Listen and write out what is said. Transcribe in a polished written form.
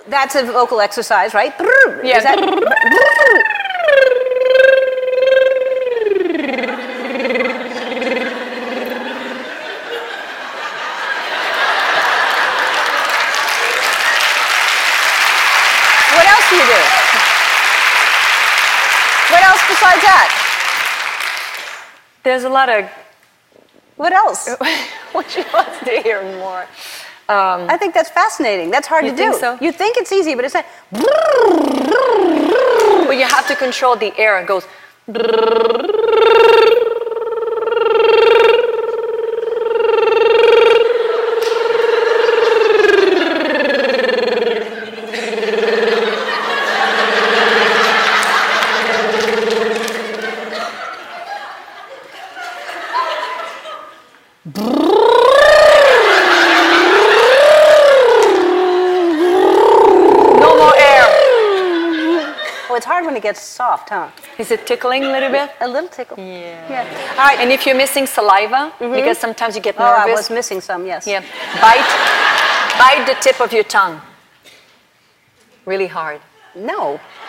That's a vocal exercise, right? Yeah. Is that... What else do you do? What else besides that? There's a lot of... What else? What you want to hear more? I think that's fascinating. That's hard You to think do. so? You think it's easy, but it's not. But you have to control the air. It goes... No more air. Oh, it's hard when it gets soft, huh? Is it tickling a little bit? A little tickle. Yeah. All right. And if you're missing saliva, because sometimes you get Oh, I nervous. was missing some, yes. Yeah. Bite the tip of your tongue. Really hard. No.